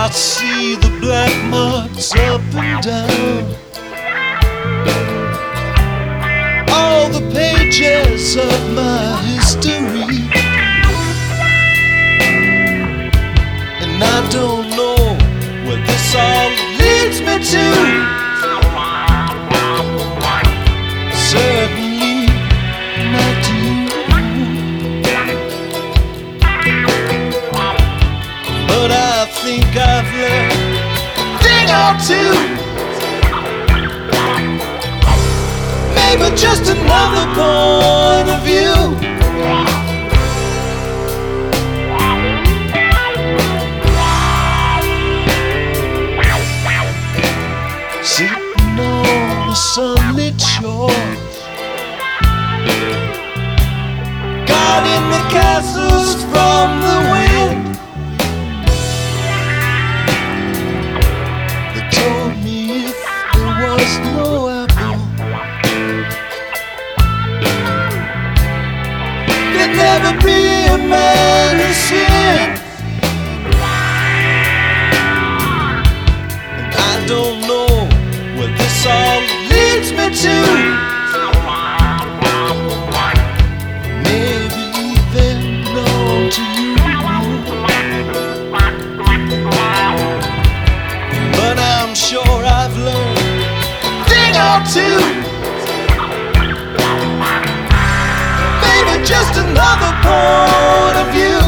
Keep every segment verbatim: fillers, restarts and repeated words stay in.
I see the black marks up and down all the pages of my history, and I don't know where this all leads me to. Certainly not to you, but I think I've learned a thing or two. Maybe just another point of view. Sitting on a sunlit shore, guarding the castles from the wind. They told me if there was no apple, there'd never be a man who sinned. And I don't know where this all leads me to. Maybe even on to you, but I'm sure I've learned a thing or two. Maybe just another point of view.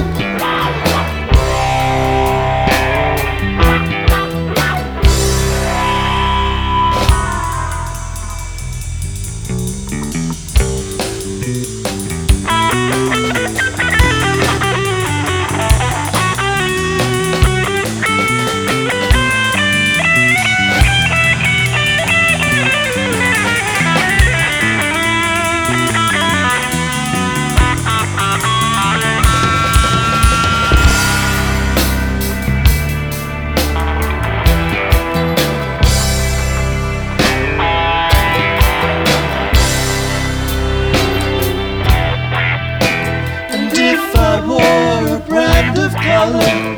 If I wore a brand of color,